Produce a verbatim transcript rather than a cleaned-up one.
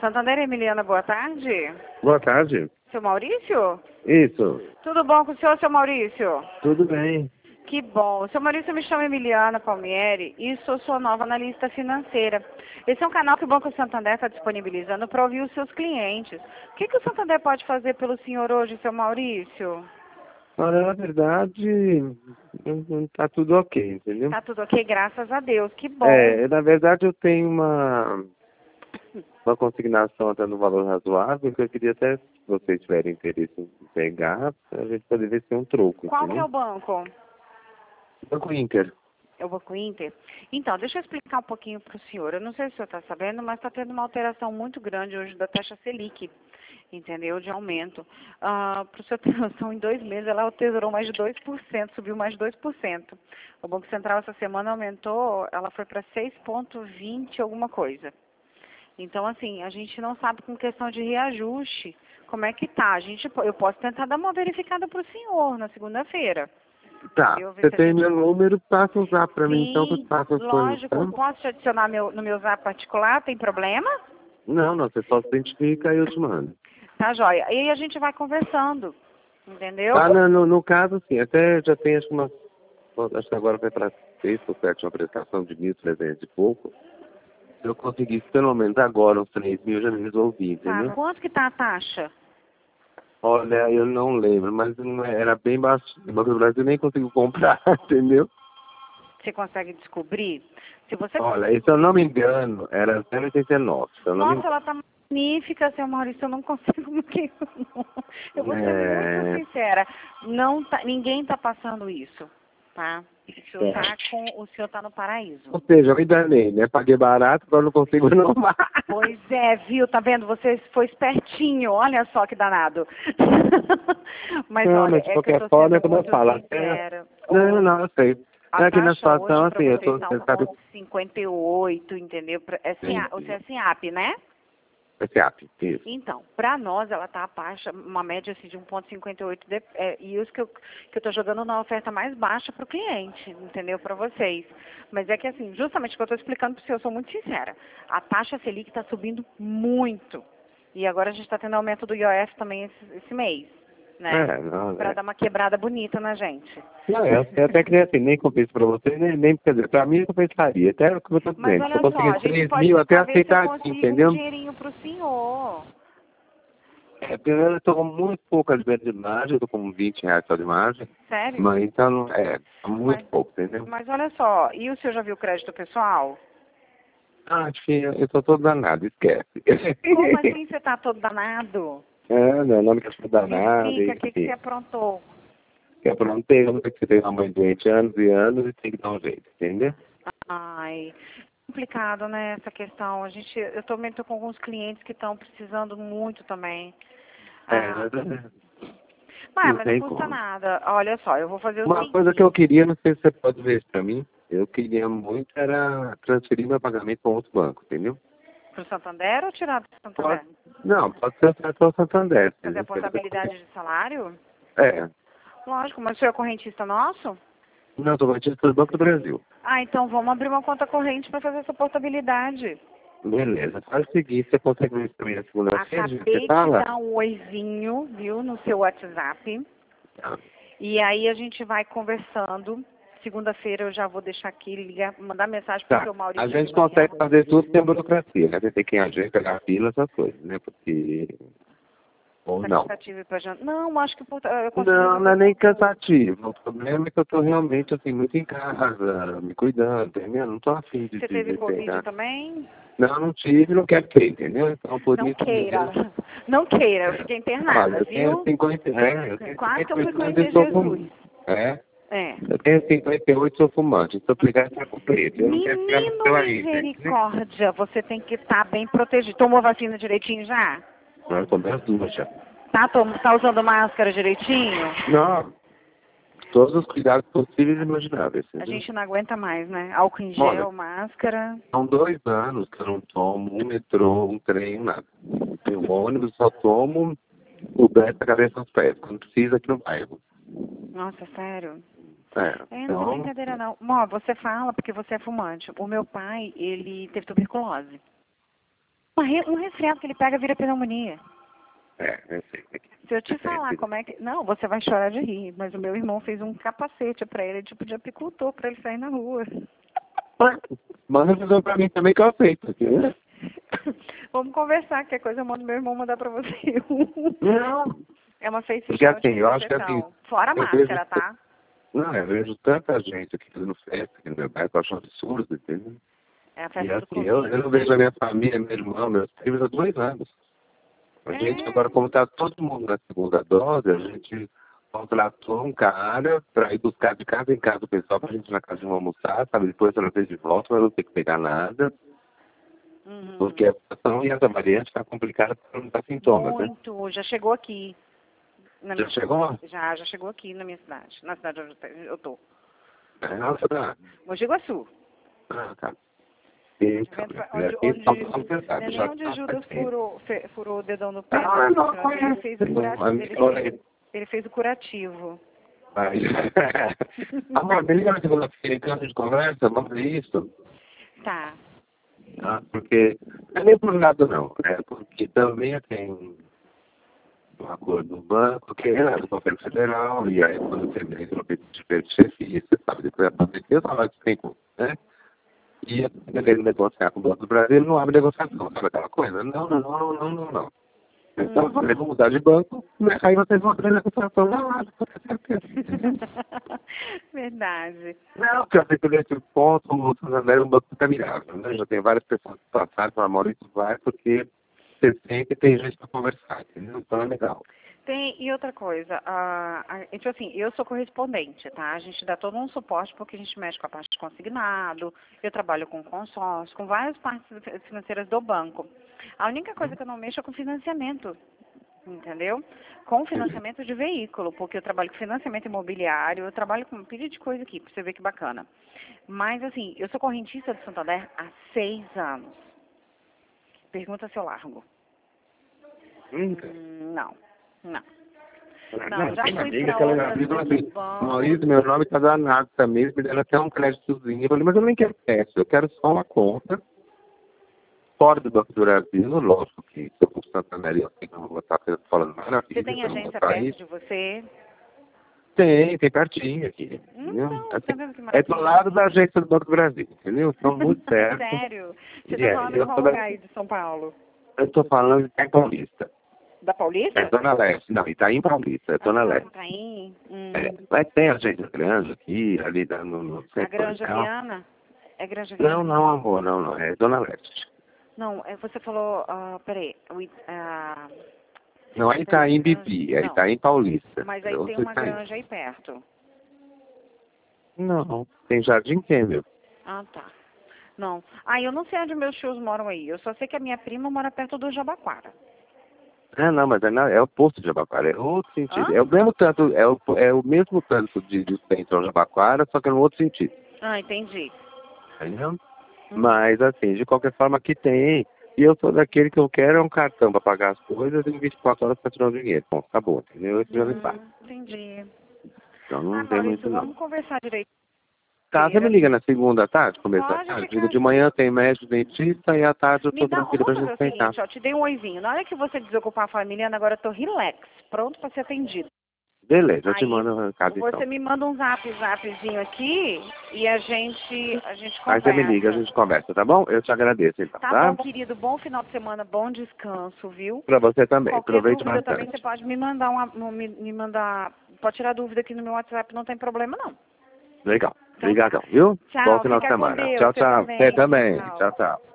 Santander Emiliana, boa tarde. Boa tarde. Seu Maurício? Isso. Tudo bom com o senhor, seu Maurício? Tudo bem. Que bom. Seu Maurício, eu me chamo Emiliana Palmieri e sou sua nova analista financeira. Esse é um canal que o Banco Santander está disponibilizando para ouvir os seus clientes. O que, que o Santander pode fazer pelo senhor hoje, seu Maurício? Olha, na verdade, tá tudo ok, entendeu? Tá tudo ok, graças a Deus. Que bom. É, na verdade eu tenho uma, uma consignação até no valor razoável, que eu queria até, se vocês tiverem interesse em pegar, a gente poder ver se tem um troco, Qual que é entendeu? o banco? Banco Inter. É o Banco Inter? Então, deixa eu explicar um pouquinho para o senhor. Eu não sei se o senhor está sabendo, mas está tendo uma alteração muito grande hoje da taxa Selic, entendeu? De aumento. Ah, para o senhor ter noção, em dois meses ela tesourou mais de dois por cento, subiu mais de dois por cento. O Banco Central essa semana aumentou, ela foi para seis vírgula vinte alguma coisa. Então, assim, a gente não sabe com questão de reajuste como é que tá. A gente, eu posso tentar dar uma verificada para o senhor na segunda-feira. Tá, Eu ver você se a tem gente- meu número, passa um zap pra mim, então que eu Sim, faço as coisas, lógico. tá? Posso te adicionar meu, no meu zap particular? Tem problema? Não, não, você só se identifica e eu te mando. Tá, joia. E aí a gente vai conversando, entendeu? Tá, no, no, no caso, sim, até já tem acho que uma, acho que agora vai para sexta ou sétima prestação de mil e trezentos e pouco. Se eu conseguisse pelo menos agora uns três mil, eu já me resolvi, Tá, entendeu? quanto que tá a taxa? Olha, eu não lembro, mas não é- era bem baixo. O Banco do Brasil nem conseguiu comprar, entendeu? Você consegue descobrir? Se você... Olha, e se eu não me engano, era zero vírgula oitenta e nove. Se eu não me Nossa, ela tá magnífica, seu Maurício, eu não consigo... Eu vou ser É... muito sincera. Não tá, ninguém tá passando isso, tá? O senhor tá, com, o senhor tá no paraíso. Ou seja, eu me danei, né? Paguei barato, agora não consigo renovar. Pois é, viu? Tá vendo? Você foi espertinho. Olha só que danado. Mas Não, olha, mas de é que eu qualquer tô forma, é sendo como eu muito falo, até... sincera. Não, não, eu sei. A É que na taxa situação, hoje para assim, eu você tô... está Você um sabe... ponto cinquenta e oito, entendeu? Pra- É Sim, SIA, você é SIAP, né? esse app, isso. Então, para nós ela tá a baixa, uma média assim, de um ponto cinquenta e oito, de, é, e os que eu que eu tô jogando na oferta mais baixa para o cliente, entendeu? Para vocês. Mas é que assim, justamente o que eu estou explicando para você, eu sou muito sincera. A taxa Selic está subindo muito. E agora a gente está tendo aumento do I O F também esse, esse mês, né? É, não, Para é. dar uma quebrada bonita na gente. Não, eu, eu até queria assim, nem compensa pra você, nem, nem quer dizer, pra mim eu compensaria. Até o que eu tô Mas dizendo, se eu olha só, a conseguir gente três pode mil, até tentar ver se eu aceitar aqui, consigo um entendeu? dinheirinho para o senhor. É, primeiro eu tô com muito pouca liberdade de margem, eu tô com vinte reais só de margem, Sério? mas então, é, muito Mas, pouco, entendeu? mas olha só, e o senhor já viu o crédito pessoal? Ah, filha, eu tô todo danado, esquece. Como assim você tá todo danado? É, meu nome que eu sou Me danado, explica o que, que você enfim. aprontou. Que eu não tenho, que você tem uma mãe doente anos e anos e tem que dar um jeito, entendeu? Ai, complicado, né, essa questão. A gente, eu também tô com alguns clientes que estão precisando muito também. É, Ah, mas, é, mas, não mas não tem custa como. nada. Olha só, eu vou fazer o Uma seguinte. coisa que eu queria, não sei se você pode ver isso pra mim, eu queria muito era transferir meu pagamento para outro banco, entendeu? Pro Santander ou tirar do Pode, Santander? não, pode ser para o Santander. Fazer a entendeu? portabilidade de salário? É, Lógico, mas o senhor é correntista nosso? não, estou garantido pelo Banco do Brasil. Ah, então vamos abrir uma conta corrente para fazer essa portabilidade. Beleza, faz o seguinte, você consegue ver isso pra mim na segunda-feira, Acabei você de fala? dar um oizinho, viu, no seu WhatsApp. Tá. E aí a gente vai conversando. Segunda-feira eu já vou deixar aqui, ligar, mandar mensagem para o Tá, seu Maurício. a gente de manhã. consegue fazer tudo sem burocracia, né? Você tem que agir, pegar a fila, essas coisas, né? Porque... Ou Tá não. cansativo ir pra jantar? Não, acho que por- eu consigo Não, não é resolver. nem cansativo. O problema é que eu tô realmente, assim, muito em casa, me cuidando, entendeu? Não tô afim de, Você de, teve de Covid pegar. também? Não, não tive, não quero ter, entendeu? Então, por Não isso queira. mesmo. Não queira, eu É. fiquei Olha, internada, eu tenho viu? cinquenta, é, eu tenho Quase que eu fui cinquenta e oito anos e conhecer sou Jesus. fumante. É, É. eu tenho cinquenta e oito e sou fumante. Se eu pegar essa com preto, eu não quero ficar no Menino seu aí, entendeu? misericórdia, você tem que estar bem protegido. Tomou vacina direitinho já? Não, eu tomei as duas já. Tá, tom- tá usando máscara direitinho? Não, todos os cuidados possíveis e imagináveis, A entendeu? gente não aguenta mais, né? Álcool em Olha, gel, máscara. são dois anos que eu não tomo um metrô, um trem, nada. Eu ônibus só tomo o dez da cabeça aos pés, quando precisa aqui no bairro. Nossa, sério? É, É, não é então, brincadeira não. Mó, você fala porque você é fumante. O meu pai, ele teve tuberculose. Uma re- Um resfriado que ele pega vira pneumonia. É, eu sei. Se eu te falar como é que... Não, você vai chorar de rir, mas o meu irmão fez um capacete pra ele, tipo de apicultor, pra ele sair na rua. Manda fazer pra mim também que eu aceito. Aqui, né? Vamos conversar, que é coisa eu mando meu irmão mandar pra você. Não. É uma face Porque shield assim, de eu acho que assim... proteção. Fora a eu máscara, vejo- tá? Não, eu vejo tanta gente aqui fazendo festa aqui no meu bairro, que eu acho um absurdo, entendeu? É a E festa do assim, eu, Covid. eu não vejo a minha família, meu irmão, meus primos há dois anos. A gente, É. agora, como está todo mundo na segunda dose, a gente contratou um cara para ir buscar de casa em casa o pessoal para a gente ir na casa de um almoçar, sabe? Depois ela fez de volta, mas não tem que pegar nada, Uhum. porque a situação e essa variante está complicada para não dar sintomas, né? Muito. Já chegou aqui. Na Já minha chegou? cidade. Já, já chegou aqui na minha cidade. Na cidade onde eu te- eu tô. É, nossa, tá. Mogi Guaçu. Ah, tá. Tá Então, vendo? minha Onde, filha, aqui onde, só vamos não pensar, é já nem onde o tá Judas fazendo. furou, fe- furou o dedão no pé. Ah, não Ele fez o conheço, curativo. Ele amigo, olha fez, aí. ele fez o curativo. Mas, amor, me liga na segunda-feira, então a gente conversa, vamos ver isso. Tá. Tá? Porque não é nem por nada não, é porque também tem um acordo do banco, que é do governo federal, e aí quando você vem no de chefia, você sabe, depois vai fazer que eu tava de cinco, né? E ele negociar com o Banco do Brasil, ele não abre negociação, sabe aquela coisa? Não, não, não, não, não, não. Então, Uhum. eu vou mudar de banco, né? Aí vocês vão abrir negociação na hora, com certeza. Verdade. Não, porque eu sei que nesse ponto o Santander é um banco muito amigável, né? Já tem várias pessoas que passaram para Maurício vai porque você sempre tem gente para conversar, entendeu? Então é legal. Tem, e outra coisa, a, a, tipo assim, eu sou correspondente, tá? A gente dá todo um suporte porque a gente mexe com a parte de consignado, eu trabalho com consórcio, com várias partes financeiras do banco. A única coisa que eu não mexo é com financiamento, entendeu? Com financiamento de veículo, porque eu trabalho com financiamento imobiliário, eu trabalho com um pilha de coisa aqui, pra você ver que bacana. Mas assim, eu sou correntista do Santander há seis anos. Pergunta se eu largo. Hum, Hum, não, não. não, Não, já tem uma fui amiga para que ela já outras, viu outros assim, bancos. Maurício, meu nome tá danado também, me deram até um créditozinho. Eu falei, mas eu nem quero crédito, eu quero só uma conta fora do Banco do Brasil, lógico que se eu for Santander, eu sei que eu não vou estar falando maravilha. Você tem eu não vou agência sair. perto de você? Tem, tem pertinho aqui. Entendeu? Então, Assim, tá vendo que é do maravilha? lado da agência do Banco do Brasil, entendeu? São muito certos. Sério? Você E tá é, falando em eu qual tô, lugar aí de São Paulo? eu tô falando de Paulista. Da É Paulista? Zona Leste. Não, Itaim Paulista, é Zona Ah, Leste. tá aí. Hum. É, mas tem agência grande aqui, ali da- no, no A centro Granja comercial. Viana? É Granja Não, Viana? não, amor, não, não. É Zona Leste. Não, é, você falou, ah, peraí, o It- ah, Não é peraí, Itaim Granja- Bibi, é não, Itaim Paulista. mas É aí tem outro uma Itaim. granja aí perto. Não, tem Jardim Kemel. Ah, tá. Não. Ah, eu não sei onde meus tios moram aí. Eu só sei que a minha prima mora perto do Jabaquara. Ah, não, mas é, na, é o posto de Jabaquara, é outro sentido. Hã? É o mesmo tanto, é o, é o mesmo tanto de, de centro ao Jabaquara, só que é no outro sentido. Ah, entendi. Entendeu? Uhum. Mas, assim, de qualquer forma, aqui tem. E eu sou daquele que eu quero é um cartão para pagar as coisas e vinte e quatro horas para tirar o dinheiro. Bom, acabou, entendeu? Isso já me faz. Hum, entendi. Então Ah, não tem muito, Maurício, não. vamos conversar direito. Tá, você me liga na segunda à tarde, começo da Pode tarde. ficar Digo, de assim. manhã tem médico, dentista e à tarde eu Me tô dá, tranquilo pra vamos fazer gente o sentar. seguinte, ó, te dei um oizinho. Na hora que você desocupar a família, agora eu tô relax, pronto para ser atendido. Beleza, eu te Aí mando um recado então. você me manda um zap, zapzinho aqui e a gente, a gente Aí você me liga, a conversa. gente conversa, tá bom? Eu te agradeço então, Tá tá? bom, querido, bom final de semana, bom descanso, viu? Pra você também, Qualquer aproveite dúvida também bastante. você pode me mandar uma, me, me mandar, pode tirar dúvida aqui no meu WhatsApp, não tem problema não. Legal, Então obrigadão, viu? Tchau, Bom final de fica com semana. Deus, Tchau, você tchau. também. Você também. Tchau. Tchau, tchau.